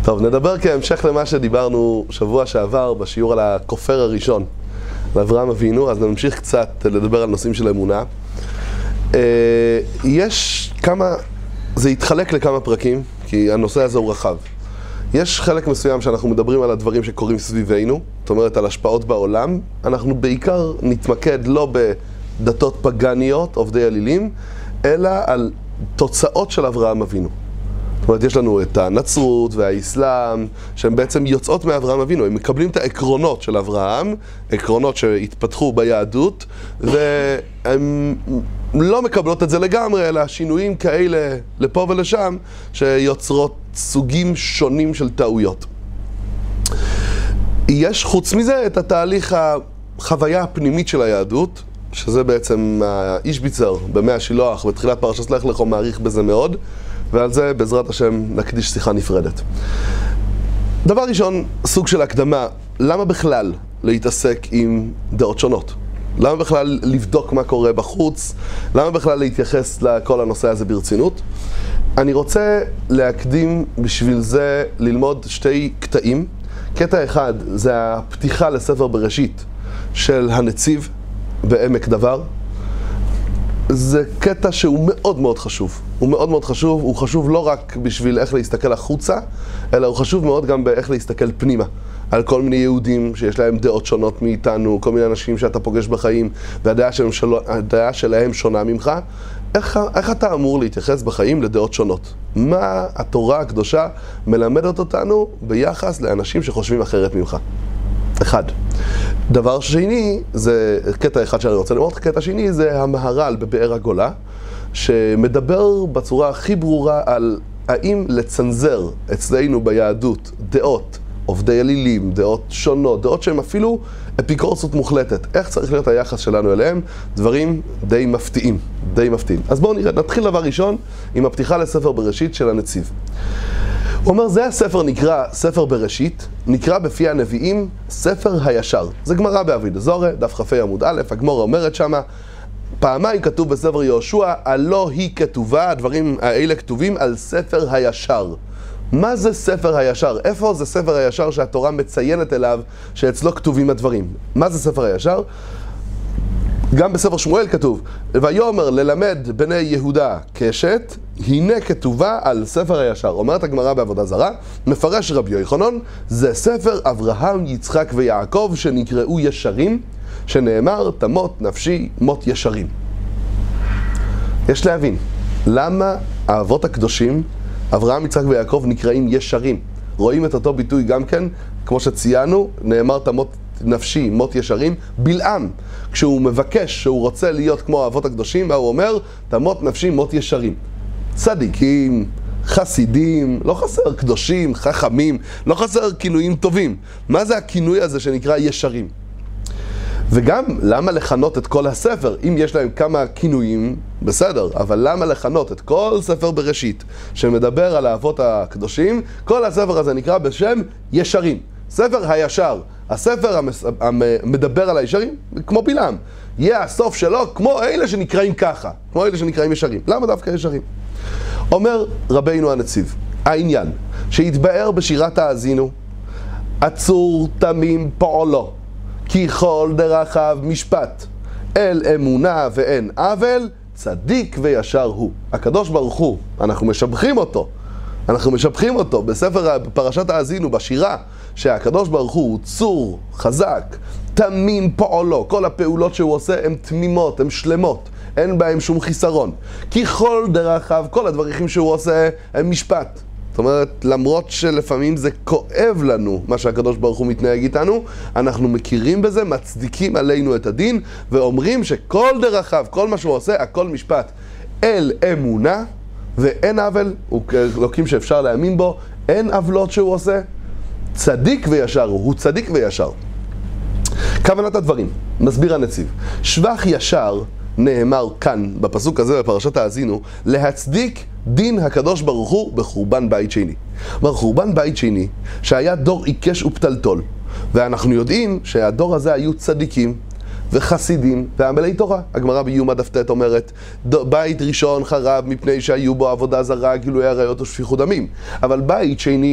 טוב, נדבר כהמשך למה שדיברנו שבוע שעבר בשיעור על הכופר הראשון, לאברהם אבינו, אז נמשיך קצת לדבר על נושאים של אמונה. יש כמה, זה יתחלק לכמה פרקים, כי הנושא הזה הוא רחב. יש חלק מסוים שאנחנו מדברים על הדברים שקורים סביבנו, זאת אומרת על השפעות בעולם. אנחנו בעיקר נתמקד לא בדתות פגניות, עובדי אלילים, אלא על תוצאות של אברהם אבינו. זאת אומרת, יש לנו את הנצרות והאסלאם, שהן בעצם יוצאות מאברהם אבינו. הם מקבלים את העקרונות של אברהם, עקרונות שהתפתחו ביהדות, והם לא מקבלות את זה לגמרי, אלא שינויים כאלה לפה ולשם, שיוצרות סוגים שונים של טעויות. יש חוץ מזה את התהליך החוויה הפנימית של היהדות, שזה בעצם אישביצר במאה השילוח, בתחילת פרשת לך לך, הוא מעריך בזה מאוד, ועל זה בעזרת השם נקדיש שיחה נפרדת. דבר ראשון, סוג של הקדמה, למה בכלל להתעסק עם דעות שונות? למה בכלל לבדוק מה קורה בחוץ? למה בכלל להתייחס לכל הנושא הזה ברצינות? אני רוצה להקדים בשביל זה ללמוד שתי קטעים. קטע אחד זה הפתיחה לספר בראשית של הנציב בעמק דבר. זה קטע שהוא מאוד מאוד חשוב. הוא מאוד מאוד חשוב, הוא חשוב לא רק בשביל איך להסתכל החוצה, אלא הוא חשוב מאוד גם באיך להסתכל פנימה. על כל מיני יהודים שיש להם דעות שונות מאיתנו, כל מיני אנשים שאתה פוגש בחיים, והדעה שלהם שונה ממך. איך אתה אמור להתייחס בחיים לדעות שונות? מה התורה הקדושה מלמדת אותנו ביחס לאנשים שחושבים אחרת ממך? אחד. דבר שני, זה קטע אחד שאני רוצה לומר, קטע שני זה המהר"ל בבאר הגולה, שמדבר בצורה הכי ברורה על האם לצנזר אצלנו ביהדות דעות, עובדי אלילים, דעות שונות, דעות שהן אפילו אפיקורסות מוחלטת. איך צריך להיות היחס שלנו אליהם? דברים די מפתיעים, די מפתיעים. אז בואו נראה, נתחיל דבר ראשון עם הפתיחה לספר בראשית של הנציב. הוא אומר, זה הספר נקרא ספר בראשית, נקרא בפי הנביאים ספר הישר. זה גמרא באביד הזוהר, דף כ"ה עמוד א', הגמרא אומרת שמה, פעמיים כתוב בספר יהושע, הלא היא כתובה, הדברים האלה כתובים על ספר הישר. מה זה ספר הישר? איפה זה ספר הישר שהתורה מציינת אליו שאצלו כתובים הדברים? מה זה ספר הישר? גם בספר שמואל כתוב, ויאמר ללמד בני יהודה קשת, הנה כתובה על ספר הישר. אומרת הגמרא בעבודה זרה, מפרש רבי יוחנן, זה ספר אברהם, יצחק ויעקב שנקראו ישרים, שנאמר תמות נפשי מות ישרים. יש להבין, למה האבות הקדושים, אברהם, יצחק ויעקב, נקראים ישרים? רואים את אותו ביטוי גם כן, כמו שציינו, נאמר תמות נפשי מות ישרים. בלעם, כשהוא מבקש שהוא רוצה להיות כמו האבות הקדושים, הוא אומר תמות נפשי מות ישרים. צדיקים, חסידים, לא חסר קדושים, חכמים, לא חסר כינויים טובים. מה זה הכינוי הזה שנקרא ישרים? וגם למה לכנות את כל הספר? אם יש להם כמה כינויים, בסדר, אבל למה לכנות את כל ספר בראשית שמדבר על האבות הקדושים? כל הספר הזה נקרא בשם ישרים, ספר הישר. הספר המדבר על הישרים, כמו בלעם, יהיה הסוף שלו כמו אלה שנקראים ככה, כמו אלה שנקראים ישרים. למה דווקא ישרים? אומר רבינו הנציב, העניין שהתבאר בשירת האזינו, עצור תמים פועלו, כי כל דרכיו משפט, אל אמונה ואין עוול, צדיק וישר הוא. הקדוש ברוך הוא, אנחנו משבחים אותו בספר פרשת האזינו, בשירה, שהקדוש ברוך הוא צור חזק, תמים פועלו, כל הפעולות שהוא עושה הן תמימות, הן שלמות, אין בהם שום חיסרון. כי כל דרכיו, כל הדברים שהוא עושה הם משפט. זאת אומרת, למרות שלפעמים זה כואב לנו מה שהקדוש ברוך הוא מתנהג איתנו, אנחנו מכירים בזה, מצדיקים עלינו את הדין, ואומרים שכל דרכיו, כל מה שהוא עושה, הכל משפט. אל אמונה ואין עוול, הוא אלוקים שאפשר להאמין בו, אין עוולות שהוא עושה, צדיק וישר הוא צדיק וישר. כוונת הדברים, מסביר הנציב, שבח ישר נאמר כאן, בפסוק הזה בפרשת האזינו, להצדיק דין הקדוש ברוך הוא בחורבן בית שני. כלומר, חורבן בית שני, שהיה דור עיקש ופתלתול, ואנחנו יודעים שהדור הזה היו צדיקים וחסידים ועמלי תורה. הגמרא ביומא דף ט' אומרת, בית ראשון חרב מפני שהיו בו עבודה זרה, גילוי עריות ושפיכות דמים. אבל בית שני,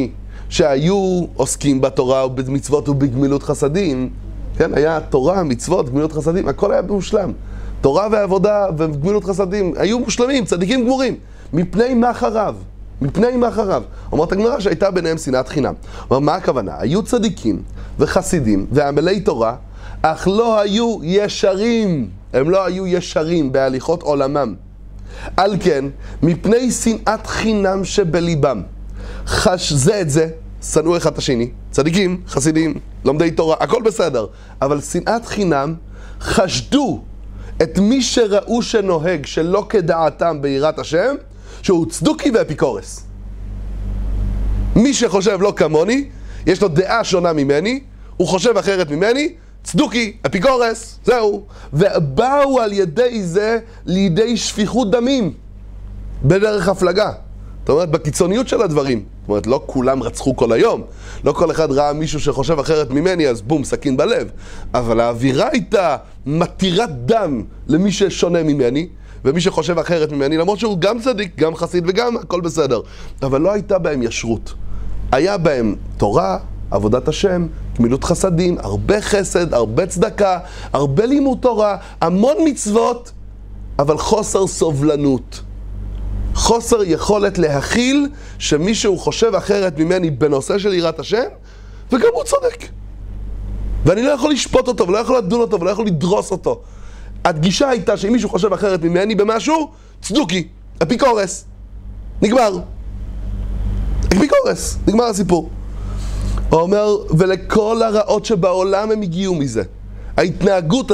שהיו עוסקים בתורה ובמצוות ובגמילות חסדים, כן, היה תורה, מצוות, גמילות חסדים, הכל היה מושלם. תורה ועבודה וגמילות חסדים היו מושלמים, צדיקים גמורים. מפני מה חרב? מפני מה חרב? אומרת הגמרא שהייתה ביניהם שנאת חינם. מה הכוונה? היו צדיקים וחסידים ועמלי תורה, אך לא היו ישרים. הם לא היו ישרים בהליכות עולמם. על כן, מפני שנאת חינם שבליבם, חש זה את זה, שנאו אחד את השני, צדיקים, חסידים, לומדי תורה, הכל בסדר. אבל שנאת חינם, חשדו את מי שראו שנוהג שלא כדעתם ביראת השם, שהוא צדוקי ואפיקורס. מי שחושב לא כמוני, יש לו דעה שונה ממני, הוא חושב אחרת ממני, צדוקי, אפיקורס, זהו. ובאו על ידי זה לידי שפיכות דמים בדרך הפלגה. זאת אומרת, בקיצוניות של הדברים. זאת אומרת, לא כולם רצחו כל היום. לא כל אחד ראה מישהו שחושב אחרת ממני, אז בום, סכין בלב. אבל האווירה הייתה מתירת דם למי ששונה ממני, ומי שחושב אחרת ממני, למרות שהוא גם צדיק, גם חסיד וגם הכל בסדר. אבל לא הייתה בהם ישרות. היה בהם תורה, עבודת השם, גמילות חסדים, הרבה חסד, הרבה צדקה, הרבה לימוד תורה, המון מצוות, אבל חוסר סובלנות. חוסר יכולת להכיל שמישהו חושב אחרת ממני בנושא של יראת השם, וגם הוא צודק. ואני לא יכול לשפוט אותו, ולא יכול לדון אותו, ולא יכול לדרוס אותו. הדגישה הייתה שאם מישהו חושב אחרת ממני במשהו, צדוקי, אפיקורס. נגמר. אפיקורס, נגמר הסיפור. הוא אומר, ולכל הרעות שבעולם הם הגיעו מזה. ההתנהגות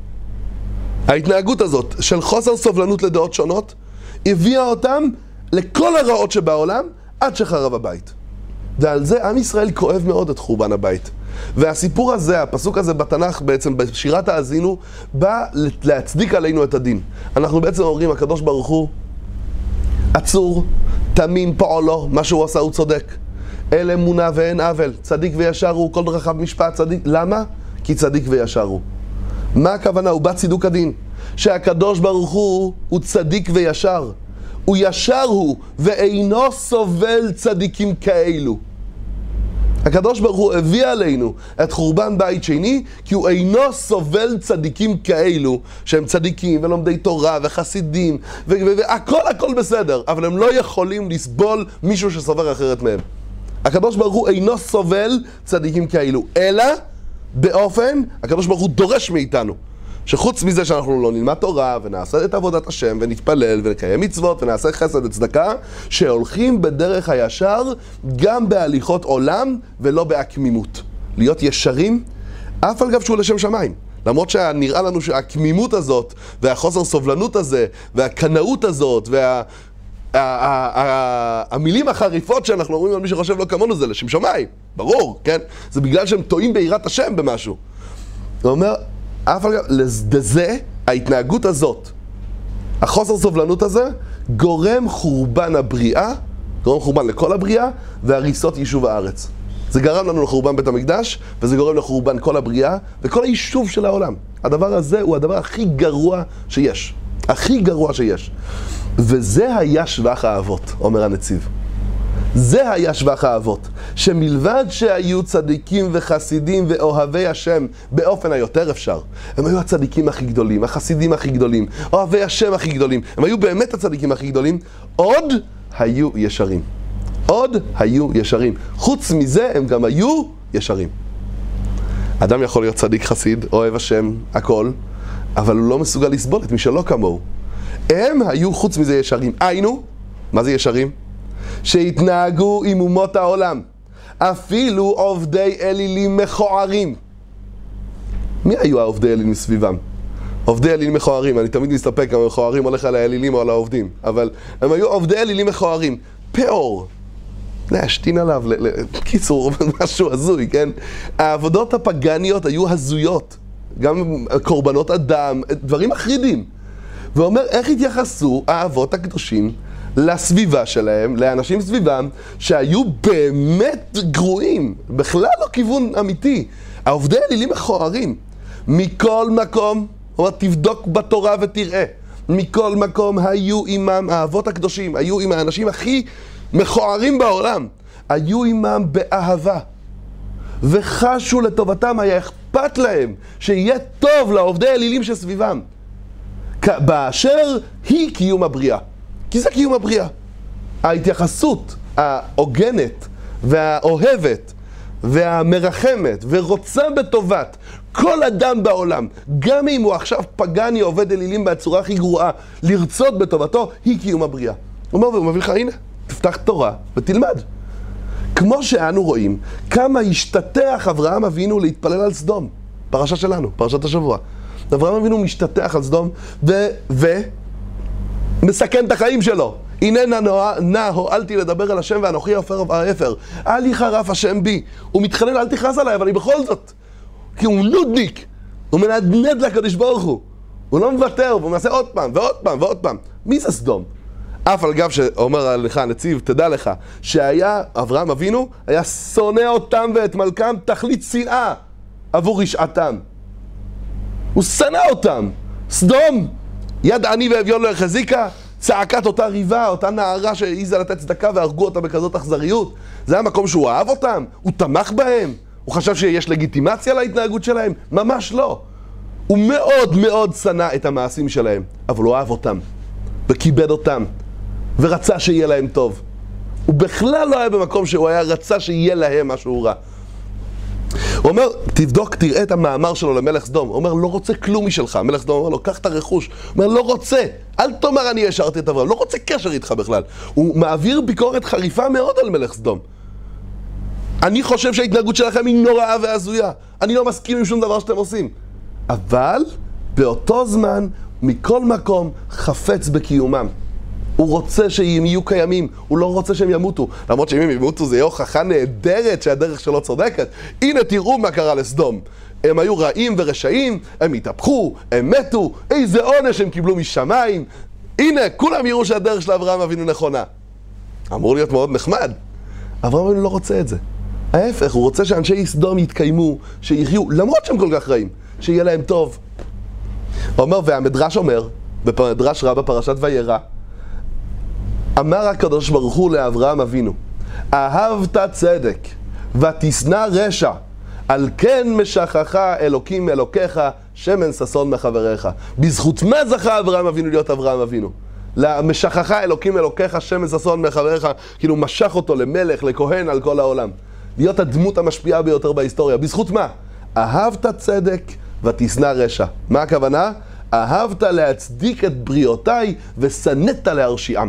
הזאת של חוסר סובלנות לדעות שונות, הביאה אותם לכל הרעות שבעולם עד שחרב הבית. ועל זה עם ישראל כואב מאוד את חורבן הבית. והסיפור הזה, הפסוק הזה בתנ"ך בעצם, בשירת האזינו, בא להצדיק עלינו את הדין. אנחנו בעצם אומרים, הקדוש ברוך הוא עצור, תמים פועלו, מה שהוא עשה הוא צודק. אל אמונה ואין עוול, צדיק וישר הוא, כל דרכיו משפט צדיק. למה? כי צדיק וישר הוא. מה הכוונה? הוא בא צידוק הדין. שהקדוש ברוך הוא צדיק וישר. הוא ישר הוא, ואינו סובל צדיקים כאלו. הקדוש ברוך הוא הביא עלינו את חורבן בית שני, כי הוא אינו סובל צדיקים כאלו, שהם צדיקים ולומדי תורה וחסידים, הכל בסדר, אבל הם לא יכולים לסבול מישהו שסובר אחרת מהם. הקדוש ברוך הוא אינו סובל צדיקים כאלו, אלא באופן, הקדוש ברוך הוא דורש מאיתנו, שחוץ מזה שאנחנו לא נלמד תורה ונעשה את עבודת השם ונתפלל ונקיים מצוות ונעשה חסד וצדקה, שהולכים בדרך הישר גם בהליכות עולם ולא בהקמימות. להיות ישרים, אף על גב שהוא לשם שמיים. למרות שנראה לנו שהקמימות הזאת והחוסר סובלנות הזה והקנאות הזאת המילים החריפות שאנחנו אומרים על מי שחושב לא כמונו זה לשם שמיים, ברור, כן? זה בגלל שהם טועים ביראת השם במשהו. הוא אומר, אף על גב, לזה, ההתנהגות הזאת, החוסר סובלנות הזה, גורם חורבן הבריאה, גורם חורבן לכל הבריאה, והריסות יישוב הארץ. זה גרם לנו לחורבן בית המקדש, וזה גורם לחורבן כל הבריאה, וכל היישוב של העולם. הדבר הזה הוא הדבר הכי גרוע שיש. הכי גרוע שיש. וזה היה שבח האבות, אומר הנציב. זה היה שבח האבות, שמלבד שהיו צדיקים וחסידים ואוהבי השם באופן היותר אפשר, הם היו הצדיקים הכי גדולים, החסידים הכי גדולים, אוהבי השם הכי גדולים, הם היו באמת הצדיקים הכי גדולים, עוד היו ישרים. עוד היו ישרים. חוץ מזה הם גם היו ישרים. אדם יכול להיות צדיק חסיד, אוהב השם, הכל, אבל הוא לא מסוגל לסבול את מי שלא כמוהו. הם היו חוץ מזה ישרים. היינו, מה זה ישרים? שהתנהגו עם אומות העולם, אפילו עובדי אלילים מכוערים. מי היו העובדי אלילים סביבם? עובדי אלילים מכוערים, אני תמיד מסתפק אם המכוערים הולך על האלילים או על העובדים, אבל הם היו עובדי אלילים מכוערים. פאור, להשתין עליו, קיצור, משהו הזוי, כן? העבודות הפגניות היו הזויות, גם קורבנות אדם, דברים מחרידים. ואומר, איך התייחסו האבות הקדושים לסביבה שלהם, לאנשים סביבם, שהיו באמת גרועים, בכלל לא כיוון אמיתי. העובדי אלילים מכוערים. מכל מקום, הוא אומר, תבדוק בתורה ותראה, מכל מקום היו עמם האבות הקדושים, היו עם האנשים הכי מכוערים בעולם. היו עמם באהבה, וחשו לטובתם, היה אכפת להם שיהיה טוב לעובדי אלילים שסביבם, באשר היא קיום הבריאה. כי זה קיום הבריאה. ההתייחסות ההוגנת והאוהבת והמרחמת ורוצה בטובת כל אדם בעולם, גם אם הוא עכשיו פגני עובד אלילים בצורה הכי גרועה, לרצות בטובתו, היא קיום הבריאה. הוא אומר, והוא מביא לך, הנה, תפתח תורה ותלמד. כמו שאנו רואים, כמה השתתח אברהם אבינו להתפלל על סדום. פרשה שלנו, פרשת השבוע. אברהם אבינו משתתח על סדום ומסכן את החיים שלו. הנה נא הועלתי לדבר על השם ואנוכי האפר. אל יחרף השם בי. הוא מתחנן, אל תכעס עליי, אבל אני בכל זאת. כי הוא נודניק. הוא מנדנד לקדוש ברוך הוא. הוא לא מוותר, והוא מנסה עוד פעם ועוד פעם ועוד פעם. מי זה סדום? אף על גב שאומר לך הנציב, תדע לך, שהיה אברהם אבינו, היה שונא אותם ואת מלכם תכלית שנאה עבור רשעתם. הוא שנא אותם. סדום, יד עני ואביון לא החזיקה, צעקת אותה ריבה, אותה נערה שהעיזה לתת צדקה והרגו אותה בכזאת אכזריות. זה המקום שהוא אהב אותם? הוא תמך בהם? הוא חשב שיש לגיטימציה להתנהגות שלהם? ממש לא. הוא מאוד מאוד שנא את המעשים שלהם, אבל הוא אהב אותם, וכיבד אותם, ורצה שיהיה להם טוב. הוא בכלל לא היה במקום שהוא היה רצה שיהיה להם משהו רע. הוא אומר, תבדוק, תראה את המאמר שלו למלך סדום. הוא אומר, לא רוצה כלום משלך. המלך סדום אומר לו, קח את הרכוש. הוא אומר, לא רוצה. אל תאמר אני השארתי את אברהם. לא רוצה קשר איתך בכלל. הוא מעביר ביקורת חריפה מאוד על מלך סדום. אני חושב שההתנהגות שלכם היא נוראה והזויה. אני לא מסכים עם שום דבר שאתם עושים. אבל באותו זמן, מכל מקום, חפץ בקיומם. הוא רוצה שהם יהיו קיימים, הוא לא רוצה שהם ימותו. למרות שאם הם ימותו זה יהיה הוכחה נהדרת שהדרך שלו צודקת. הנה תראו מה קרה לסדום. הם היו רעים ורשעים, הם התהפכו, הם מתו, איזה עונש הם קיבלו משמיים. הנה, כולם יראו שהדרך של אברהם אבינו נכונה. אמור להיות מאוד נחמד. אברהם אבינו לא רוצה את זה. ההפך, הוא רוצה שאנשי סדום יתקיימו, שיחיו, למרות שהם כל כך רעים, שיהיה להם טוב. הוא אומר, והמדרש אומר, במדרש רבה פרשת וירא, אמר הקדוש ברוך הוא לאברהם אבינו, אהבת צדק ותשנא רשע, על כן משכך אלוקים אלוקיך שמן ששון מחבריך. בזכות מה זכה אברהם אבינו להיות אברהם אבינו? למשכך אלוקים אלוקיך שמן ששון מחבריך, כאילו משך אותו למלך, לכהן על כל העולם. להיות הדמות המשפיעה ביותר בהיסטוריה. בזכות מה? אהבת צדק ותשנא רשע. מה הכוונה? אהבת להצדיק את בריאותיי ושנאת להרשיעם.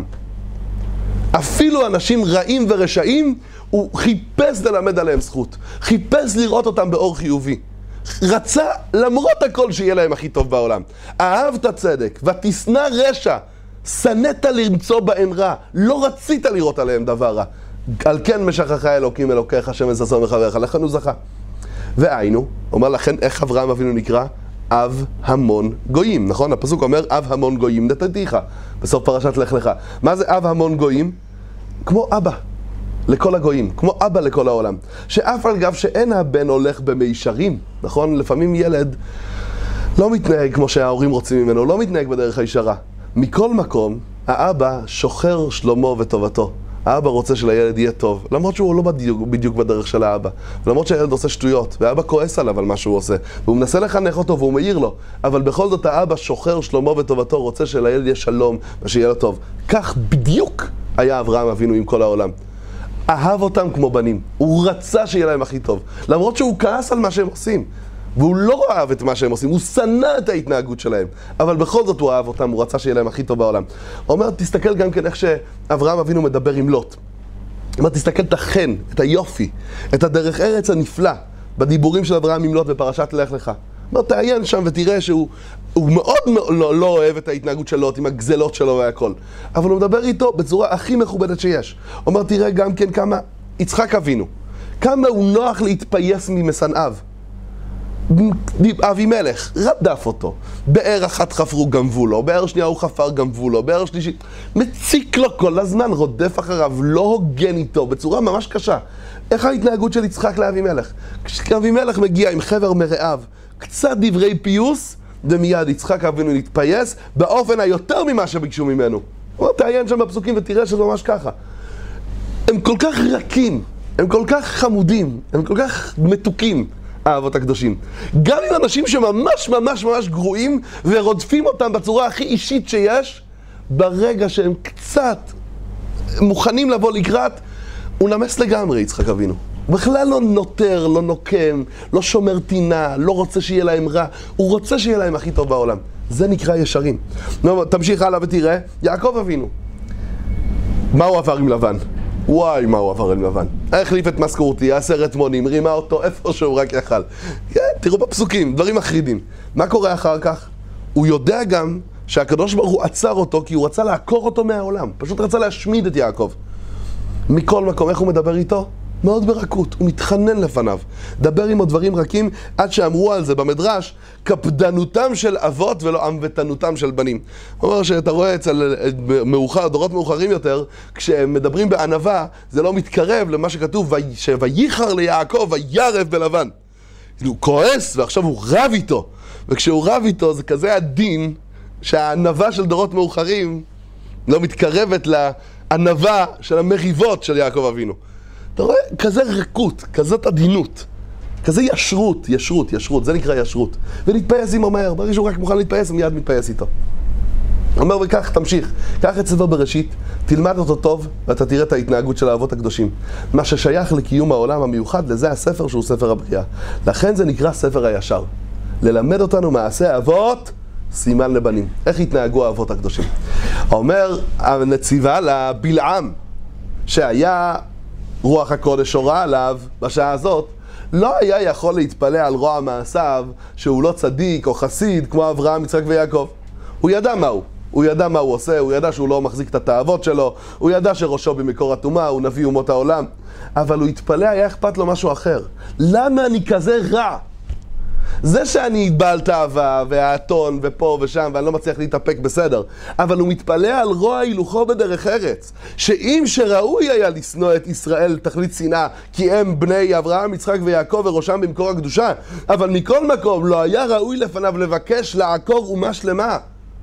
אפילו אנשים רעים ורשעים, הוא חיפש ללמד עליהם זכות. חיפש לראות אותם באור חיובי. רצה למרות הכל שיהיה להם הכי טוב בעולם. אהבת צדק ותשנא רשע. שנאת למצוא בהם רע. לא רצית לראות עליהם דבר רע. על כן משכך אלוקים אלוקיך שמן ששון מחבריך. לכן הוא זכה. והיינו, אומר לכן איך אברהם אבינו נקרא? אב המון גויים, נכון? הפסוק אומר אב המון גויים נתתיך בסוף פרשת לך לך. מה זה אב המון גויים? כמו אבא לכל הגויים, כמו אבא לכל העולם. שאף על גב שאין הבן הולך במישרים, נכון? לפעמים ילד לא מתנהג כמו שההורים רוצים ממנו, לא מתנהג בדרך הישרה. מכל מקום, האבא שוחר שלומו וטובתו. האבא רוצה שלילד יהיה טוב, למרות שהוא לא בדיוק בדרך של האבא. למרות שהילד עושה שטויות, והאבא כועס עליו על מה שהוא עושה. והוא מנסה לחנך אותו והוא מעיר לו. אבל בכל זאת האבא שוחר שלומו וטובתו, רוצה שלילד יהיה שלום ושיהיה לו טוב. כך בדיוק היה אברהם אבינו עם כל העולם. אהב אותם כמו בנים. הוא רצה שיהיה להם הכי טוב. למרות שהוא כעס על מה שהם עושים. והוא לא אהב את מה שהם עושים, הוא שנא את ההתנהגות שלהם. אבל בכל זאת הוא אהב אותם, הוא רצה שיהיה להם הכי טוב בעולם. הוא אומר, תסתכל גם כן איך שאברהם אבינו מדבר עם לוט. הוא אומר, תסתכל את החן, את היופי, את הדרך ארץ הנפלא, בדיבורים של אברהם עם לוט בפרשת לך לך. הוא אומר, תעיין שם ותראה שהוא מאוד לא אוהב את ההתנהגות של לוט, עם הגזלות שלו והכל. אבל הוא מדבר איתו בצורה הכי מכובדת שיש. הוא אומר, תראה גם כן כמה יצחק אבינו, כמה הוא נוח להתפייס ממסנאיו. אבימלך רדף אותו, באר אחת חפרו גנבו לו, באר שנייה הוא חפר גנבו לו, באר שלישית מציק לו כל הזמן, רודף אחריו, לא הוגן איתו בצורה ממש קשה. איך ההתנהגות של יצחק לאבימלך? כשאבימלך מגיע עם חבר מרעיו, קצת דברי פיוס, ומיד יצחק אבינו להתפייס באופן היותר ממה שביקשו ממנו. תעיין שם בפסוקים ותראה שזה ממש ככה. הם כל כך רכים, הם כל כך חמודים, הם כל כך מתוקים, האבות הקדושים. גם עם אנשים שממש ממש ממש גרועים ורודפים אותם בצורה הכי אישית שיש, ברגע שהם קצת מוכנים לבוא לקראת, הוא נמס לגמרי, יצחק אבינו. הוא בכלל לא נותר, לא נוקם, לא שומר טינה, לא רוצה שיהיה להם רע, הוא רוצה שיהיה להם הכי טוב בעולם. זה נקרא ישרים. תמשיך הלאה ותראה, יעקב אבינו. מה הוא עבר עם לבן? וואי, מה הוא עבר עם לבן. החליף את משכורתי, 10 מונים, רימה אותו איפה שהוא רק יכל. כן, תראו בפסוקים, דברים מחרידים. מה קורה אחר כך? הוא יודע גם שהקדוש ברוך הוא עצר אותו כי הוא רצה לעקור אותו מהעולם. פשוט רצה להשמיד את יעקב. מכל מקום, איך הוא מדבר איתו? מאוד ברכות, הוא מתחנן לפניו. דבר עמו דברים רכים, עד שאמרו על זה במדרש, קפדנותם של אבות ולא ענוותנותם של בנים. הוא אומר שאתה רואה אצל דורות מאוחרים יותר, כשהם מדברים בענווה, זה לא מתקרב למה שכתוב, שוייחר ליעקב וירב בלבן. הוא כועס ועכשיו הוא רב איתו. וכשהוא רב איתו זה כזה הדין, שהענווה של דורות מאוחרים לא מתקרבת לענווה של המריבות של יעקב אבינו. אתה רואה? כזה רכות, כזאת עדינות, כזה ישרות, זה נקרא ישרות. ונתפייס עמו מהר, ברגע שהוא רק מוכן להתפייס, מיד מתפייס איתו. אומר וכך, תמשיך, קח את ספר בראשית, תלמד אותו טוב, ואתה תראה את ההתנהגות של האבות הקדושים. מה ששייך לקיום העולם המיוחד, לזה הספר שהוא ספר הבריאה. לכן זה נקרא ספר הישר. ללמד אותנו מעשה אבות, סימן לבנים. איך התנהגו האבות הקדושים? אומר הנציבה לבלעם, שהיה רוח הקודש הורה עליו בשעה הזאת, לא היה יכול להתפלא על רוע מעשיו שהוא לא צדיק או חסיד כמו אברהם, יצחק ויעקב. הוא ידע מהו. הוא ידע מה הוא עושה, הוא ידע שהוא לא מחזיק את התאוות שלו, הוא ידע שראשו במקור הטומאה, הוא נביא אומות העולם. אבל הוא התפלא, היה אכפת לו משהו אחר. למה אני כזה רע? זה שאני בעל תאווה והאתון ופה ושם ואני לא מצליח להתאפק בסדר, אבל הוא מתפלא על רוע הילוכו בדרך ארץ, שאם שראוי היה לשנוא את ישראל תכלית שנאה כי הם בני אברהם, יצחק ויעקב וראשם במקור הקדושה, אבל מכל מקום לא היה ראוי לפניו לבקש לעקור אומה שלמה.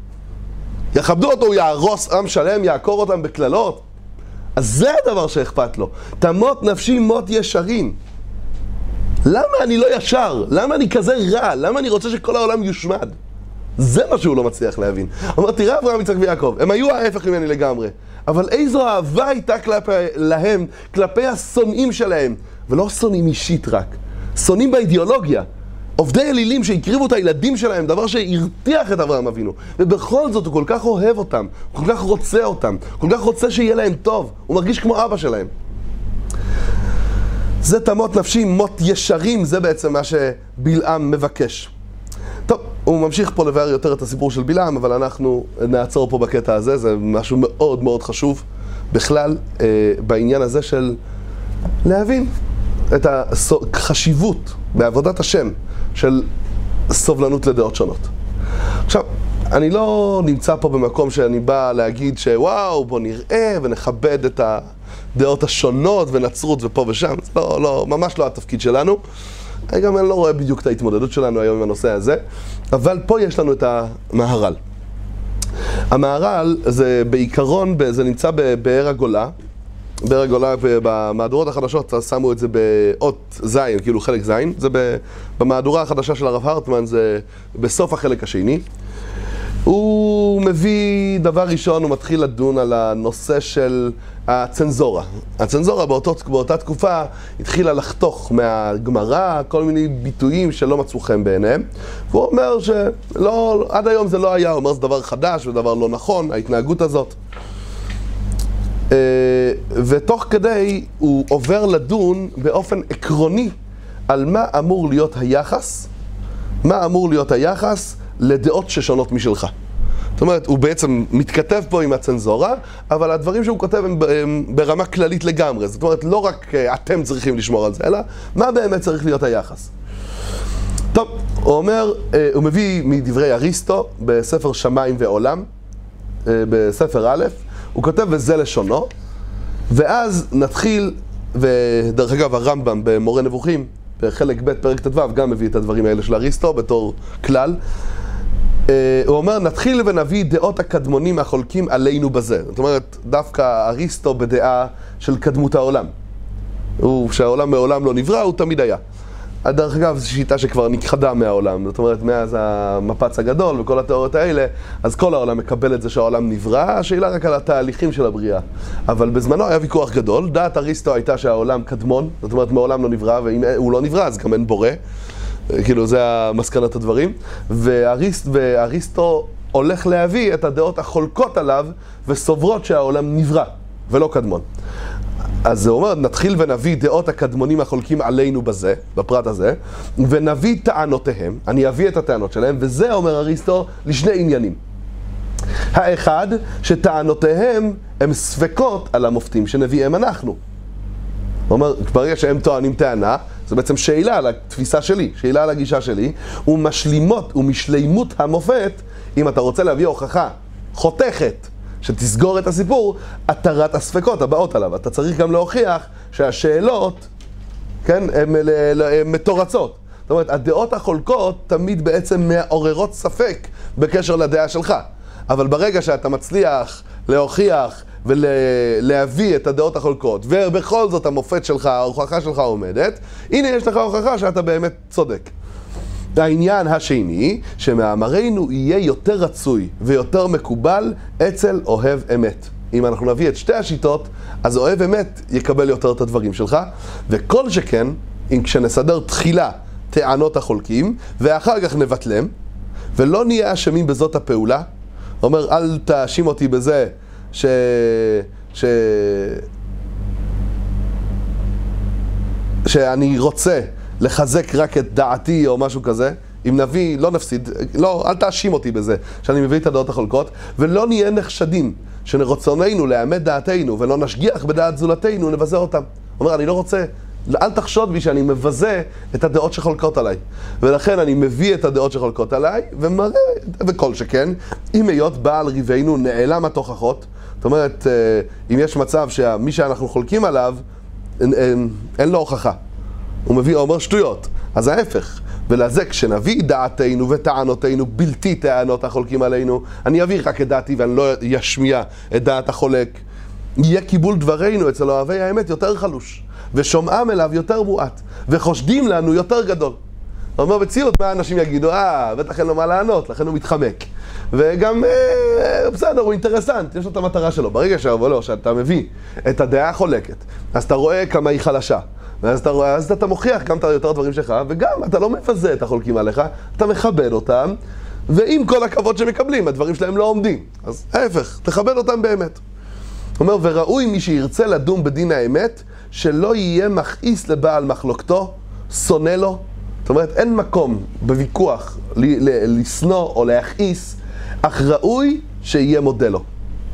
יכבדו אותו, הוא יהרוס עם שלם, יעקור אותם בכללות. אז זה הדבר שאכפת לו. תמות נפשי מות ישרים. למה אני לא ישר? למה אני כזה רע? למה אני רוצה שכל העולם יושמד? זה מה שהוא לא מצליח להבין. אומר, תראה אברהם, יצחק ויעקב, הם היו ההפך ממני לגמרי. אבל איזו אהבה הייתה להם, כלפי השונאים שלהם. ולא שונאים אישית רק, שונאים באידיאולוגיה. עובדי אלילים שהקריבו את הילדים שלהם, דבר שהרתיח את אברהם אבינו. ובכל זאת הוא כל כך אוהב אותם, הוא כל כך רוצה אותם, כל כך רוצה שיהיה להם טוב. הוא מרגיש כמו אבא שלהם. זה תמות נפשי, מות ישרים, זה בעצם מה שבלעם מבקש. טוב, הוא ממשיך פה לבאר יותר את הסיפור של בלעם, אבל אנחנו נעצור פה בקטע הזה, זה משהו מאוד מאוד חשוב בכלל בעניין הזה של להבין את החשיבות בעבודת השם של סובלנות לדעות שונות. עכשיו, אני לא נמצא פה במקום שאני בא להגיד שוואו, בוא נראה ונכבד את הדעות השונות ונצרות ופה ושם. זה לא, ממש לא התפקיד שלנו. גם אני לא רואה בדיוק את ההתמודדות שלנו היום עם הנושא הזה, אבל פה יש לנו את המהר"ל. המהר"ל זה בעיקרון, זה נמצא בבאר הגולה. באר הגולה, במהדורות החדשות שמו את זה באות זין, כאילו חלק זין. זה במהדורה החדשה של הרב הרטמן, זה בסוף החלק השני. הוא מביא, דבר ראשון, הוא מתחיל לדון על הנושא של הצנזורה. הצנזורה באותה תקופה התחילה לחתוך מהגמרא כל מיני ביטויים שלא מצאו חן בעיניהם. והוא אומר שלא, עד היום זה לא היה, הוא אומר זה דבר חדש ודבר לא נכון, ההתנהגות הזאת. ותוך כדי הוא עובר לדון באופן עקרוני על מה אמור להיות היחס, לדעות ששונות משלך. זאת אומרת, הוא בעצם מתכתב פה עם הצנזורה, אבל הדברים שהוא כותב הם ברמה כללית לגמרי. זאת אומרת, לא רק אתם צריכים לשמור על זה, אלא מה באמת צריך להיות היחס. טוב, הוא אומר, הוא מביא מדברי אריסטו בספר שמיים ועולם, בספר א', הוא כותב וזה לשונו, ואז נתחיל, ודרך אגב הרמב"ם במורה נבוכים, בחלק ב' פרק ט"ו גם מביא את הדברים האלה של אריסטו בתור כלל. הוא אומר, נתחיל ונביא דעות הקדמונים החולקים עלינו בזה. זאת אומרת, דווקא אריסטו בדעה של קדמות העולם. שהעולם מעולם לא נברא, הוא תמיד היה. דרך אגב, זו שיטה שכבר נכחדה מהעולם. זאת אומרת, מאז המפץ הגדול וכל התיאוריות האלה, אז כל העולם מקבל את זה שהעולם נברא, השאלה רק על התהליכים של הבריאה. אבל בזמנו היה ויכוח גדול, דעת אריסטו הייתה שהעולם קדמון, זאת אומרת, מעולם לא נברא, ואם הוא לא נברא, אז גם אין בורא. כאילו, זה המסקנת הדברים. ואריסטו הולך להביא את הדעות החולקות עליו, וסוברות שהעולם נברא, ולא קדמון. אז זה אומר, נתחיל ונביא דעות הקדמונים החולקים עלינו בזה, בפרט הזה, ונביא טענותיהם, אני אביא את הטענות שלהם, וזה אומר אריסטו לשני עניינים. האחד, שטענותיהם הם ספקות על המופתים שנביאם אנחנו. הוא אומר, ברגע שהם טוענים טענה, זה בעצם שאלה על התפיסה שלי, שאלה על הגישה שלי, ומשלימות המופת, אם אתה רוצה להביא הוכחה חותכת, שתסגור את הסיפור, התרת הספקות הבאות עליו. אתה צריך גם להוכיח שהשאלות, כן, הן מתורצות. זאת אומרת, הדעות החולקות תמיד בעצם מעוררות ספק בקשר לדעה שלך. אבל ברגע שאתה מצליח להוכיח ולהביא את הדעות החולקות, ובכל זאת המופת שלך, ההוכחה שלך עומדת, הנה יש לך הוכחה שאתה באמת צודק. העניין השני, שמאמרנו יהיה יותר רצוי ויותר מקובל אצל אוהב אמת. אם אנחנו נביא את שתי השיטות, אז אוהב אמת יקבל יותר את הדברים שלך, וכל שכן, אם כשנסדר תחילה טענות החולקים, ואחר כך נבטלם, ולא נהיה אשמים בזאת הפעולה, אומר, אל תאשים אותי בזה שאני רוצה לחזק רק את דעתי או משהו כזה. אם נביא, לא נפסיד, לא, אל תאשים אותי בזה שאני מביא את הדעות החולקות, ולא נהיה נחשדים שנרצוננו לאמת דעתנו ולא נשגיח בדעת זולתנו, נבזה אותם. אומר, אני לא רוצה, אל תחשוד בי שאני מבזה את הדעות שחולקות עליי. ולכן אני מביא את הדעות שחולקות עליי ומראה, וכל שכן, אם היות בעל ריבנו נעלם התוכחות, זאת אומרת, אם יש מצב שמי שאנחנו חולקים עליו, אין לו הוכחה. הוא אומר שטויות, אז ההפך. ולזה כשנביא דעתנו וטענותינו בלתי טענות החולקים עלינו, אני אביא רק את דעתי ואני לא ישמיע את דעת החולק. יהיה קיבול דברינו אצל אוהבי האמת יותר חלוש, ושומעם אליו יותר מועט, וחושדים לנו יותר גדול. הוא אומר בציאות, מה אנשים יגידו? בטח אין לו מה לענות, לכן הוא מתחמק. וגם, בסדר, הוא אינטרסנט, יש לו את המטרה שלו. ברגע שאתה מביא את הדעה החולקת, אז אתה רואה כמה היא חלשה. אז אתה מוכיח גם את יותר דברים שלך, וגם אתה לא מבזה את החולקים עליך, אתה מכבד אותם, ועם כל הכבוד שמקבלים, הדברים שלהם לא עומדים. אז ההפך, תכבד אותם באמת. הוא אומר, וראוי מי שירצה לדון בדין האמת, שלא יהיה מכעיס לבעל מחלוקתו, שונא לו. זאת אומרת, אין מקום בוויכוח לשנוא או להכעיס, אך ראוי שיהיה מודה לו.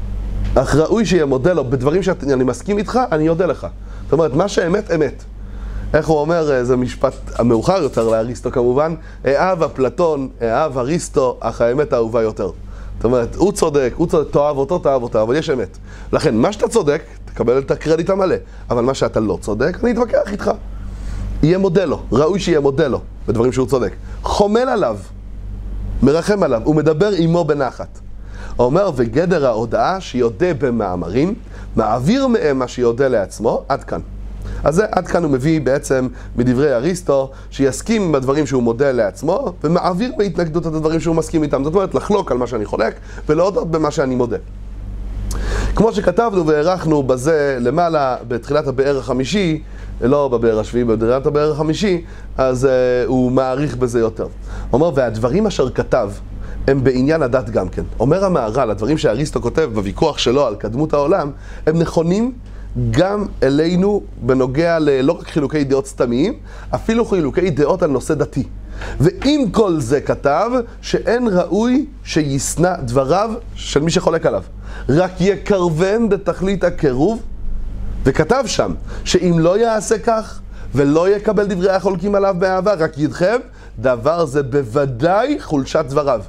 אך ראוי שיהיה מודה לו, בדברים שאני מסכים איתך, אני יודע לך. זאת אומרת, מה שאמת, אמת. איך הוא אומר, זה משפט המאוחר יותר לאריסטו כמובן, אהב אפלטון, אהב אריסטו, אך האמת האהובה יותר. זאת אומרת, הוא צודק, תאהב אותו, אבל יש אמת. לכן, מה שאתה צודק, תקבל את הקרדיט המלא. אבל מה שאתה לא צודק, אני אתווכח איתך. יהיה מודה לו, ראוי שיהיה מודה לו, בדברים שהוא צודק. חומל עליו, מרחם עליו, הוא מדבר עמו בנחת. הוא אומר, וגדר ההודעה שיודע במאמרים, מעביר מהם מה שיודע לעצמו, עד כאן. אז זה, עד כאן הוא מביא בעצם מדברי אריסטו, שיסכים בדברים שהוא מודה לעצמו, ומעביר בהתנגדות את הדברים שהוא מסכים איתם. זאת אומרת, לחלוק על מה שאני חולק, ולהודות במה שאני מודה. כמו שכתבנו והערכנו בזה למעלה, בתחילת הבאר החמישי, לא בבאר השביעי, בתחילת הבאר החמישי, אז הוא מעריך בזה יותר. הוא אומר, והדברים אשר כתב, הם בעניין הדת גם כן. אומר המהר"ל, הדברים שאריסטו כותב בוויכוח שלו על קדמות העולם, הם נכונים גם אלינו בנוגע ללא רק חילוקי דעות סתמיים, אפילו חילוקי דעות על נושא דתי. ועם כל זה כתב שאין ראוי שישנא דבריו של מי שחולק עליו. רק יקרבם בתכלית הקירוב, וכתב שם שאם לא יעשה כך ולא יקבל דברי החולקים עליו באהבה, רק ידחם, דבר זה בוודאי חולשת דבריו.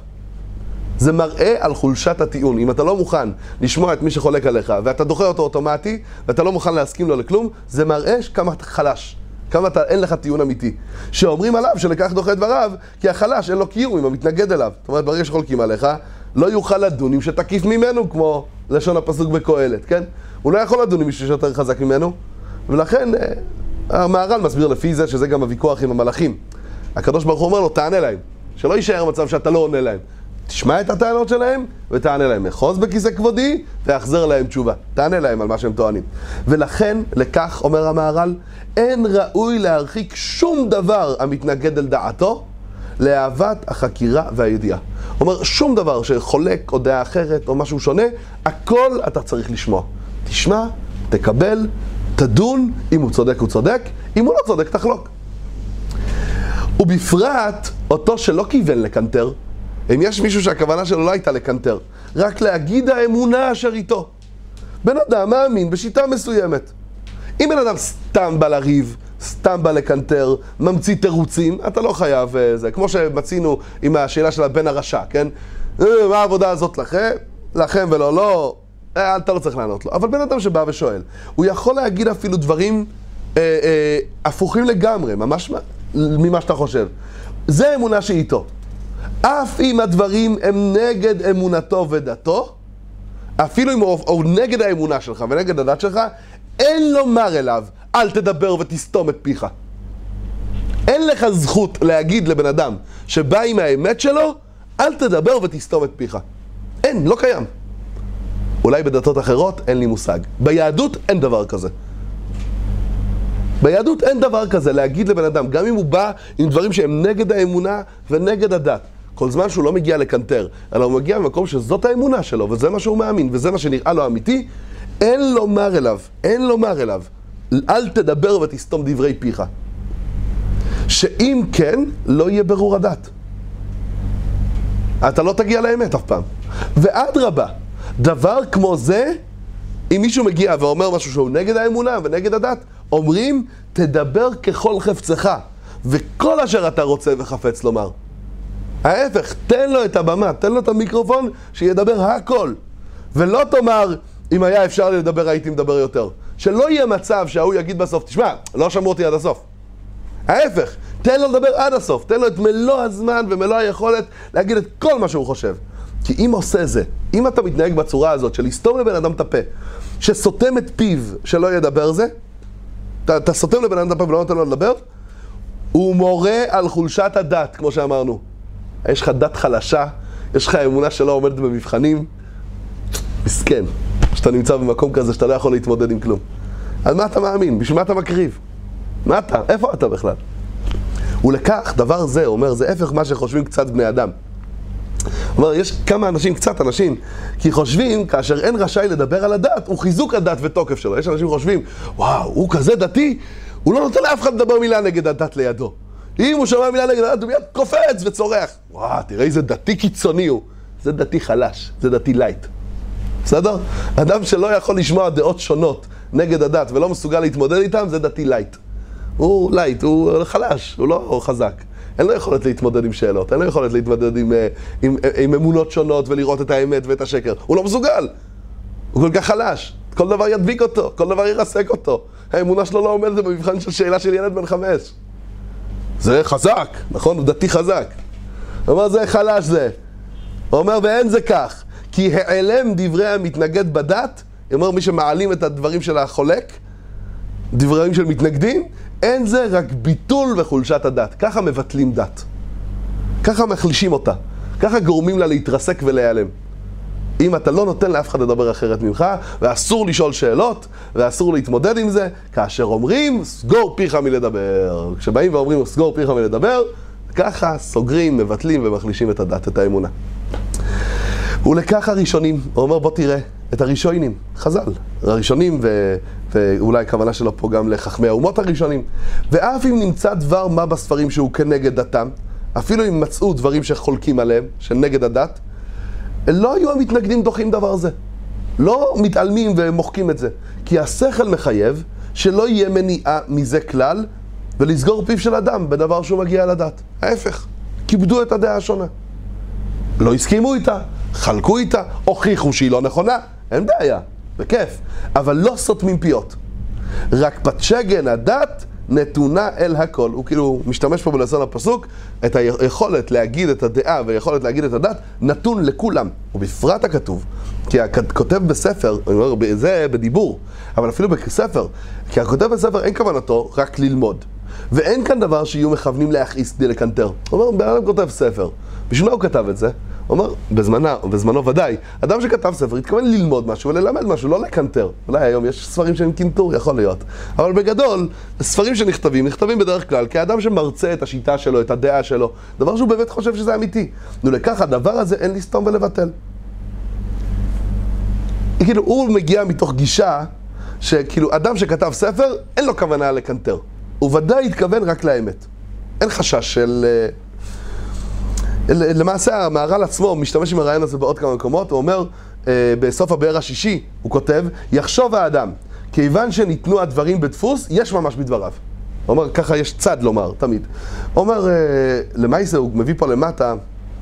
זה מראה על חולשת הטיעון. אם אתה לא מוכן לשמוע את מי שחולק עליך, ואתה דוחה אותו אוטומטי, ואתה לא מוכן להסכים לו לכלום, זה מראה כמה אתה חלש. כמה אין לך טיעון אמיתי. שאומרים עליו שלקח דוחה דבריו, כי החלש אין לו קיום אם המתנגד אליו. זאת אומרת, ברגע שחולקים עליך, לא יוכל לדון עם שתקיף ממנו, כמו לשון הפסוק בקהלת, כן? הוא לא יכול לדון עם מישהו שיותר חזק ממנו, ולכן המהר"ל מסביר לפי זה שזה גם הוויכוח עם המלאכים. הקדוש ברוך הוא אומר לו, תענה להם, שלא יישאר מצב שאתה לא עונה להם. תשמע את הטענות שלהם ותענה להם. אחוז בכיסא כבודי ואחזר להם תשובה. תענה להם על מה שהם טוענים. ולכן, לכך אומר המהר"ל, אין ראוי להרחיק שום דבר המתנגד אל דעתו לאהבת החקירה והידיעה. אומר, שום דבר שחולק או דעה אחרת או משהו שונה, הכל אתה צריך לשמוע. תשמע, תקבל, תדון, אם הוא צודק הוא צודק, אם הוא לא צודק תחלוק. ובפרט, אותו שלא כיוון לקנטר, אם יש מישהו שהכוונה שלו לא הייתה לקנטר, רק להגיד האמונה אשר איתו. בן אדם מאמין בשיטה מסוימת. אם בן אדם סתם בא לריב, סתם בא לקנטר, ממציא תירוצים, אתה לא חייב זה. כמו שמצינו עם השאלה של הבן הרשע, כן? מה העבודה הזאת לכם ולא, לא, אתה לא צריך לענות לו. אבל בן אדם שבא ושואל, הוא יכול להגיד אפילו דברים הפוכים לגמרי, ממש ממה שאתה חושב. זה האמונה שאיתו. אף אם הדברים הם נגד אמונתו ודתו, אפילו אם הוא נגד האמונה שלך ונגד הדת שלך, אין לומר אליו, אל תדבר ותסתום את פיך. אין לך זכות להגיד לבן אדם שבא עם האמת שלו, אל תדבר ותסתום את פיך. אין, לא קיים. אולי בדתות אחרות אין לי מושג. ביהדות אין דבר כזה. ביהדות אין דבר כזה להגיד לבן אדם, גם אם הוא בא עם דברים שהם נגד האמונה ונגד הדת. כל זמן שהוא לא מגיע לקנטר, אלא הוא מגיע במקום שזאת האמונה שלו, וזה מה שהוא מאמין, וזה מה שנראה לו אמיתי, אין לומר אליו, אל תדבר ותסתום דברי פיך. שאם כן, לא יהיה ברור הדת. אתה לא תגיע לאמת אף פעם. ואדרבה, דבר כמו זה, אם מישהו מגיע ואומר משהו שהוא נגד האמונה ונגד הדת, אומרים, תדבר ככל חפצך, וכל אשר אתה רוצה וחפץ לומר. ההפך, תן לו את הבמה, תן לו את המיקרופון, שידבר הכל. ולא תאמר, אם היה אפשר לדבר, הייתי מדבר יותר. שלא יהיה מצב שההוא יגיד בסוף, תשמע, לא שמעו אותי עד הסוף. ההפך, תן לו לדבר עד הסוף, תן לו את מלוא הזמן ומלוא היכולת להגיד את כל מה שהוא חושב. כי אם עושה זה, אם אתה מתנהג בצורה הזאת של לסתום לבן אדם את הפה, שסותם את פיו שלא ידבר זה, אתה סותם לבן אדם את הפה ולא נותן לו לדבר, הוא מורה על חולשת הדת, כמו שאמרנו. יש לך דת חלשה, יש לך אמונה שלא עומדת במבחנים, מסכן, שאתה נמצא במקום כזה שאתה לא יכול להתמודד עם כלום. אז מה אתה מאמין? בשביל מה אתה מקריב? מה אתה? איפה אתה בכלל? ולכך, דבר זה, אומר, זה הפך מה שחושבים קצת בני אדם. אומר, יש כמה אנשים, קצת אנשים, כי חושבים, כאשר אין רשאי לדבר על הדת, הוא חיזוק הדת ותוקף שלו. יש אנשים חושבים, וואו, הוא כזה דתי, הוא לא נותן לאף אחד לדבר מילה נגד הדת לידו. אם הוא שומע מילה נגד הדת, הוא מיד קופץ וצורח. וואו, תראה איזה דתי קיצוני הוא. זה דתי חלש, זה דתי לייט. בסדר? אדם שלא יכול לשמוע דעות שונות נגד הדת ולא מסוגל להתמודד איתם, זה דתי לייט. הוא לייט, הוא חלש, הוא לא חזק. אין לו יכולת להתמודד עם שאלות, אין לו יכולת להתמודד עם אמונות שונות ולראות את האמת ואת השקר. הוא לא מסוגל. הוא כל כך חלש. כל דבר ידביק אותו, כל דבר ירסק אותו. האמונה שלו לא עומדת במבחן של שאלה של ילד בן 5. זה חזק, נכון? הוא דתי חזק. הוא אומר, זה חלש זה. הוא אומר, ואין זה כך. כי העלם דברי המתנגד בדת, הוא אומר, מי שמעלים את הדברים של החולק, דברים של מתנגדים, אין זה רק ביטול וחולשת הדת. ככה מבטלים דת. ככה מחלישים אותה. ככה גורמים לה להתרסק ולהיעלם. אם אתה לא נותן לאף אחד לדבר אחרת ממך, ואסור לשאול שאלות, ואסור להתמודד עם זה, כאשר אומרים, סגור פיך מלדבר. כשבאים ואומרים, סגור פיך מלדבר, ככה סוגרים, מבטלים ומחלישים את הדת, את האמונה. ולכך הראשונים, הוא אומר, בוא תראה, את הראשונים, חז"ל, הראשונים, ואולי הכוונה שלו פה גם לחכמי האומות הראשונים, ואף אם נמצא דבר מה בספרים שהוא כנגד דתם, אפילו אם מצאו דברים שחולקים עליהם, שנגד הדת, לא היו המתנגדים דוחים דבר זה. לא מתעלמים ומוחקים את זה. כי השכל מחייב שלא יהיה מניעה מזה כלל, ולסגור פיו של אדם בדבר שהוא מגיע לדת. ההפך, כיבדו את הדעה השונה. לא הסכימו איתה, חלקו איתה, הוכיחו שהיא לא נכונה, אין בעיה, בכיף. אבל לא סותמים פיות. רק פתשגן הדת נתונה אל הכל. הוא כאילו משתמש פה בלשון הפסוק, את היכולת להגיד את הדעה והיכולת להגיד את הדת, נתון לכולם. ובפרט הכתוב, כי הכותב בספר, אני אומר, זה בדיבור, אבל אפילו בספר, כי הכותב בספר אין כוונתו רק ללמוד. ואין כאן דבר שיהיו מכוונים להכעיס כדי לקנטר. הוא אומר, בן אדם כותב ספר. בשביל מה הוא כתב את זה? הוא אומר, בזמנו ודאי, אדם שכתב ספר התכוון ללמוד משהו וללמד משהו, לא לקנטר. אולי היום יש ספרים שהם קינטור, יכול להיות. אבל בגדול, ספרים שנכתבים בדרך כלל כאדם שמרצה את השיטה שלו, את הדעה שלו, דבר שהוא באמת חושב שזה אמיתי. ולכך הדבר הזה אין לסתום ולבטל. כאילו, הוא מגיע מתוך גישה שכאילו אדם שכתב ספר, אין לו כוונה לקנטר. הוא ודאי התכוון רק לאמת. אין חשש של... למעשה המהר"ל עצמו משתמש עם הרעיון הזה בעוד כמה מקומות. הוא אומר, בסוף הבאר השישי, הוא כותב, יחשוב האדם, כיוון שניתנו הדברים בדפוס, יש ממש בדבריו. הוא אומר, ככה יש צד לומר, תמיד. הוא אומר, למעשה הוא מביא פה למטה,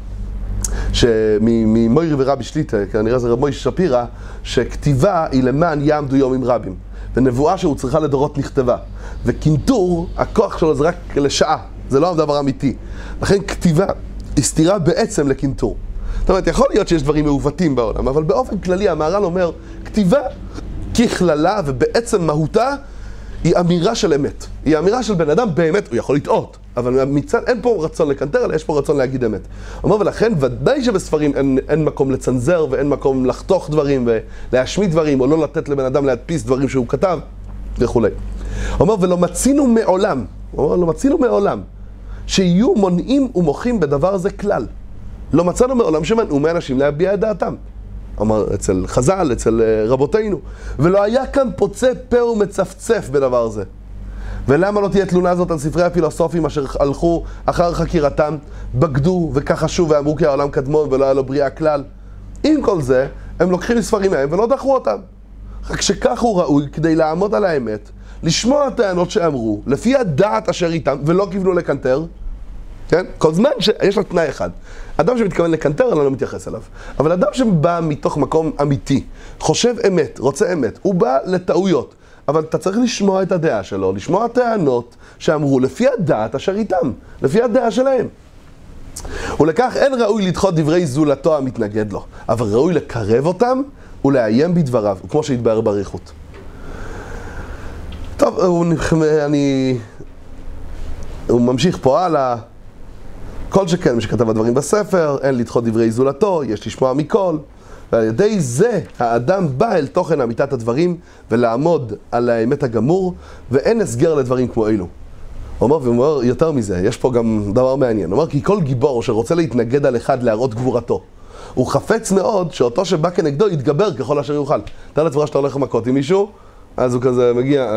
ממוירי ורבי שליטה, כנראה זה רב מוישה שפירא, שכתיבה היא למען יעמדו יומים רבים. ונבואה שהוא צריכה לדורות נכתבה. וקינטור, הכוח שלו זה רק לשעה, זה לא דבר אמיתי. לכן כתיבה היא סתירה בעצם לקינטור. זאת אומרת, יכול להיות שיש דברים מעוותים בעולם, אבל באופן כללי המהר"ל אומר, כתיבה ככללה ובעצם מהותה היא אמירה של אמת. היא אמירה של בן אדם באמת, הוא יכול לטעות, אבל מצד, אין פה רצון לקנטר, אלא יש פה רצון להגיד אמת. הוא אומר, ולכן ודאי שבספרים אין מקום לצנזר ואין מקום לחתוך דברים ולהשמיט דברים, או לא לתת לבן אדם להדפיס דברים שהוא כתב וכו'. הוא אומר, ולא מצינו מעולם, הוא אומר, לא מצינו מעולם, שיהיו מונעים ומוחים בדבר הזה כלל. לא מצאנו מעולם שמנעו מאנשים להביע את דעתם. אמר אצל חז"ל, אצל רבותינו. ולא היה כאן פוצה פה ומצפצף בדבר זה. ולמה לא תהיה תלונה הזאת על ספרי הפילוסופים אשר הלכו אחר חקירתם, בגדו וכחשו ואמרו כי העולם קדמון ולא היה לו בריאה כלל? עם כל זה, הם לוקחים ספרים מהם ולא דחו אותם. רק שכך הוא ראוי כדי לעמוד על האמת, לשמוע הטענות שאמרו, לפי הדעת אשר איתם, ולא כיוונו לקנטר, כן? כל זמן שיש לה תנאי אחד. אדם שמתכוון לקנטר, אני לא מתייחס אליו. אבל אדם שבא מתוך מקום אמיתי, חושב אמת, רוצה אמת, הוא בא לטעויות. אבל אתה צריך לשמוע את הדעה שלו, לשמוע טענות שאמרו, לפי הדעת אשר איתם, לפי הדעה שלהם. ולכך אין ראוי לדחות דברי זולתו המתנגד לו, אבל ראוי לקרב אותם ולאיים בדבריו, כמו שהתבאר באריכות. טוב, הוא ממשיך פה הלאה. כל שכן, מי שכתב הדברים בספר, אין לדחות דברי זולתו, יש לשמוע מכל. ועל ידי זה האדם בא אל תוכן אמיתת הדברים ולעמוד על האמת הגמור, ואין הסגר לדברים כמו אלו. הוא אומר יותר מזה, יש פה גם דבר מעניין. הוא אומר כי כל גיבור שרוצה להתנגד על אחד להראות גבורתו, הוא חפץ מאוד שאותו שבא כנגדו יתגבר ככל אשר יוכל. תאר לעצמך שאתה הולך למכות עם מישהו, אז הוא כזה מגיע,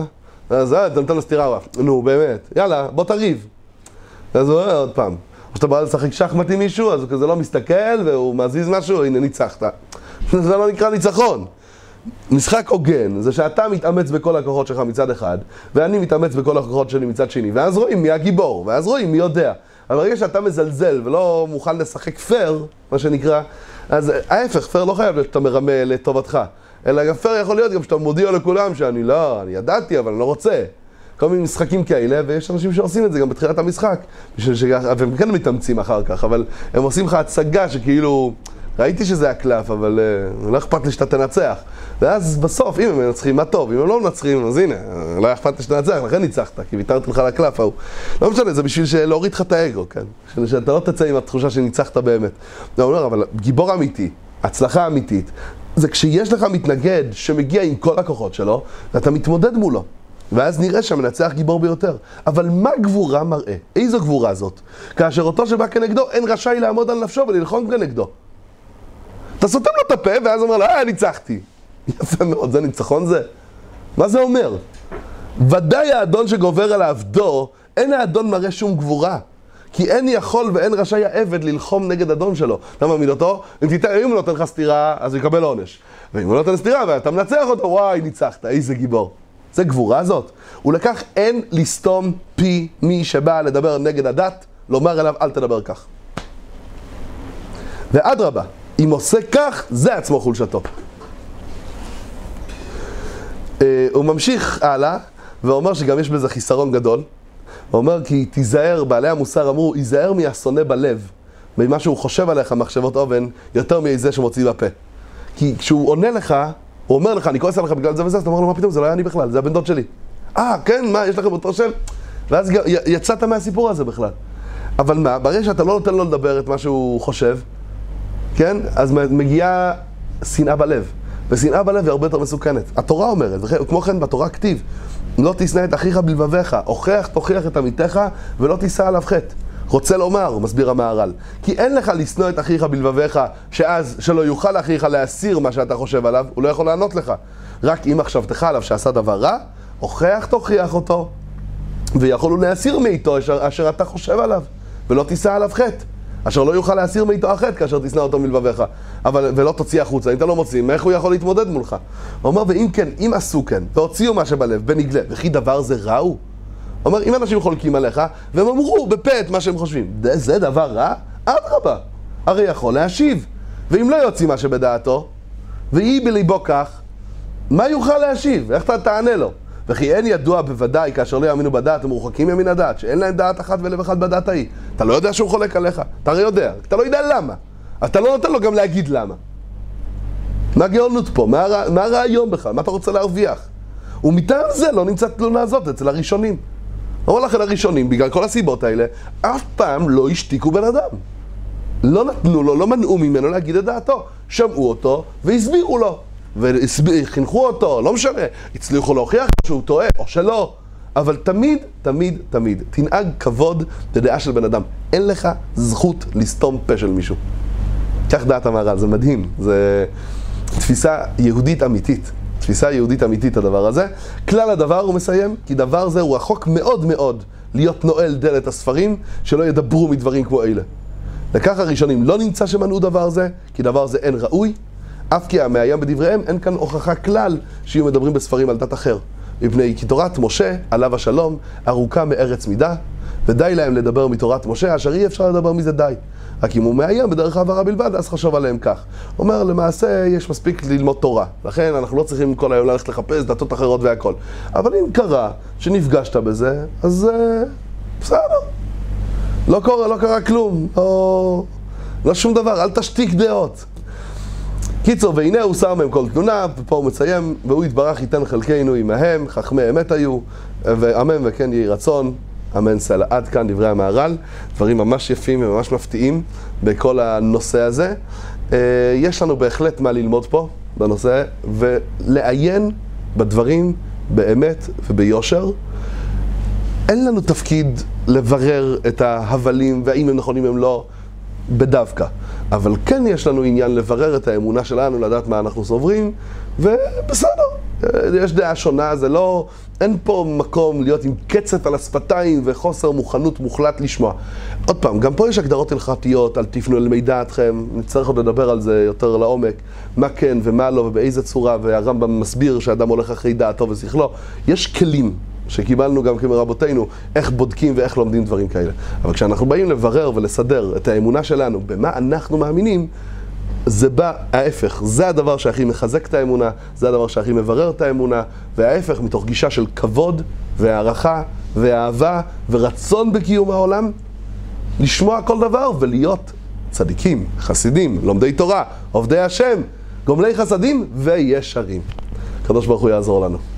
אז אתה נותן לו סתירה, נו באמת, יאללה, בוא תריב. אז הוא אומר עוד פעם, או שאתה בא לשחק שחמט עם מישהו, אז הוא כזה לא מסתכל והוא מזיז משהו, הנה ניצחת. זה לא נקרא ניצחון. משחק הוגן, זה שאתה מתאמץ בכל הכוחות שלך מצד אחד, ואני מתאמץ בכל הכוחות שלי מצד שני, ואז רואים מי הגיבור, ואז רואים מי יודע. אבל ברגע שאתה מזלזל ולא מוכן לשחק פייר, מה שנקרא, אז ההפך, פייר לא חייב שאתה מרמה לטובתך, אלא גם פייר יכול להיות גם שאתה מודיע לכולם שאני לא, אני ידעתי אבל אני לא רוצה. כל מיני משחקים כאלה, ויש אנשים שעושים את זה גם בתחילת המשחק, והם כן מתאמצים אחר כך, אבל הם עושים לך הצגה שכאילו, ראיתי שזה הקלף, אבל לא אכפת לי שאתה תנצח. ואז בסוף, אם הם מנצחים, מה טוב, אם הם לא מנצחים, אז הנה, לא אכפת לי שאתה תנצח, לכן ניצחת, כי ויתרתי לך על הקלף ההוא. לא משנה, זה בשביל להוריד לך את האגו, כן? שאתה לא תצא עם התחושה שניצחת באמת. לא, אומר, אבל גיבור אמיתי, הצלחה אמיתית, זה כשיש לך מתנגד שמגיע עם כל הכוחות שלו, ואתה מתמודד מולו. ואז נראה שהמנצח גיבור ביותר. אבל מה גבורה מראה? איזו גבורה זאת? כאשר אותו שבא כנגדו, אין רשאי לעמוד על נפשו וללחום כנגדו. אתה סותם לו את הפה, ואז אומר לו, ניצחתי. יפה מאוד, זה ניצחון זה? מה זה אומר? ודאי האדון שגובר על העבדו, אין האדון מראה שום גבורה. כי אין יכול ואין רשאי העבד ללחום נגד אדון שלו. אתה מעמיד אותו, אם הוא נותן לך סתירה, אז הוא יקבל עונש. ואם הוא נותן סתירה ואתה מנצח אותו, וואי, ניצחת, איזה גיבור. זה גבורה זאת. ולכך אין לסתום פי מי שבא לדבר נגד הדת, לומר אליו אל תדבר כך. ואדרבה, אם עושה כך, זה עצמו חולשתו. הוא ממשיך הלאה, ואומר שגם יש בזה חיסרון גדול. הוא אומר כי תיזהר, בעלי המוסר אמרו, ייזהר מהשונא בלב, ממה שהוא חושב עליך מחשבות אובן, יותר מזה שמוציא בפה. כי כשהוא עונה לך, הוא אומר לך, אני כועס עליך בגלל זה וזה, אז אתה אומר לו, מה פתאום, זה לא היה אני בכלל, זה הבן דוד שלי. כן, מה, יש לכם אותו שם? ואז יצאת מהסיפור הזה בכלל. אבל מה, ברגע שאתה לא נותן לו לדבר את מה שהוא חושב, כן? אז מגיעה שנאה בלב. ושנאה בלב היא הרבה יותר מסוכנת. התורה אומרת, וכמו כן בתורה כתיב, לא תשנא את אחיך בלבביך, הוכח תוכיח את עמיתך ולא תישא עליו חטא. רוצה לומר, מסביר המהר"ל, כי אין לך לשנוא את אחיך בלבביך, שאז שלא יוכל אחיך להסיר מה שאתה חושב עליו, הוא לא יכול לענות לך. רק אם מחשבתך עליו שעשה דבר רע, הוכח תוכיח אותו, ויכולו להסיר מאיתו אשר אתה חושב עליו, ולא תישא עליו חטא. אשר לא יוכל להסיר מאיתו החטא כאשר תשנא אותו מלבביך, ולא תוציא החוצה. אם אתה לא מוציא, איך הוא יכול להתמודד מולך? הוא אומר, ואם כן, אם עשו כן, והוציאו מה שבלב, בנגלה, וכי דבר זה רע הוא? הוא אומר, אם אנשים חולקים עליך, והם אמרו בפה את מה שהם חושבים, זה דבר רע? אדרבה, הרי יכול להשיב. ואם לא יוציא מה שבדעתו, ויהי בליבו כך, מה יוכל להשיב? איך אתה תענה לו? וכי אין ידוע בוודאי, כאשר לא יאמינו בדעת, הם מורחקים ימין הדעת, שאין להם דעת אחת ולב אחד בדעת ההיא. אתה לא יודע שהוא חולק עליך, אתה הרי יודע, אתה לא יודע למה. אתה לא נותן לו גם להגיד למה. מה הגאונות פה? מה הרעיון בכלל? מה אתה רוצה להרוויח? ומטעם זה לא נמצא תלונה הזאת אצל הראשונים. אומר לכם הראשונים, בגלל כל הסיבות האלה, אף פעם לא השתיקו בן אדם. לא נתנו לו, לא מנעו ממנו להגיד את דעתו. שמעו אותו והסבירו לו. וחינכו אותו, לא משנה, הצליחו להוכיח שהוא טועה או שלא, אבל תמיד, תמיד, תמיד תנהג כבוד לדעה של בן אדם. אין לך זכות לסתום פה של מישהו. כך דעת המהר"ל, זה מדהים, זה תפיסה יהודית אמיתית, תפיסה יהודית אמיתית הדבר הזה. כלל הדבר הוא מסיים, כי דבר זה הוא רחוק מאוד מאוד להיות נועל דלת הספרים, שלא ידברו מדברים כמו אלה. לכך הראשונים לא נמצא שמנעו דבר זה, כי דבר זה אין ראוי, אף כי המאיים בדבריהם אין כאן הוכחה כלל שיהיו מדברים בספרים על דת אחר. מפני כי תורת משה, עליו השלום, ארוכה מארץ מידה, ודי להם לדבר מתורת משה, אשר אי אפשר לדבר מזה די. רק אם הוא מאיים בדרך העברה בלבד, אז חשוב עליהם כך. אומר, למעשה יש מספיק ללמוד תורה, לכן אנחנו לא צריכים כל היום ללכת לחפש דתות אחרות והכל. אבל אם קרה שנפגשת בזה, אז בסדר. לא קרה כלום, לא שום דבר, אל תשתיק דעות. קיצור, והנה הוא שר מהם כל תלונה, ופה הוא מציים, והוא יתברך ייתן חלקנו עמהם, חכמי אמת היו, ואמן וכן יהי רצון, אמן סלע. עד כאן דברי המהר"ל, דברים ממש יפים וממש מפתיעים בכל הנושא הזה. יש לנו בהחלט מה ללמוד פה בנושא, ולעיין בדברים באמת וביושר. אין לנו תפקיד לברר את ההבלים, והאם הם נכונים הם לא, בדווקא. אבל כן יש לנו עניין לברר את האמונה שלנו, לדעת מה אנחנו סוברים, ובסדר. יש דעה שונה, זה לא, אין פה מקום להיות עם קצת על השפתיים וחוסר מוכנות מוחלט לשמוע. עוד פעם, גם פה יש הגדרות הלכתיות, אל תפנו אל מידעתכם, נצטרך עוד לדבר על זה יותר לעומק, מה כן ומה לא ובאיזה צורה, והרמב"ם מסביר שאדם הולך אחרי דעתו ושכלו. יש כלים שקיבלנו גם כמרבותינו, איך בודקים ואיך לומדים דברים כאלה. אבל כשאנחנו באים לברר ולסדר את האמונה שלנו במה אנחנו מאמינים, זה בא ההפך. זה הדבר שהכי מחזק את האמונה, זה הדבר שהכי מברר את האמונה, וההפך מתוך גישה של כבוד והערכה ואהבה ורצון בקיום העולם, לשמוע כל דבר ולהיות צדיקים, חסידים, לומדי תורה, עובדי השם, גומלי חסדים וישרים. הקדוש ברוך הוא יעזור לנו.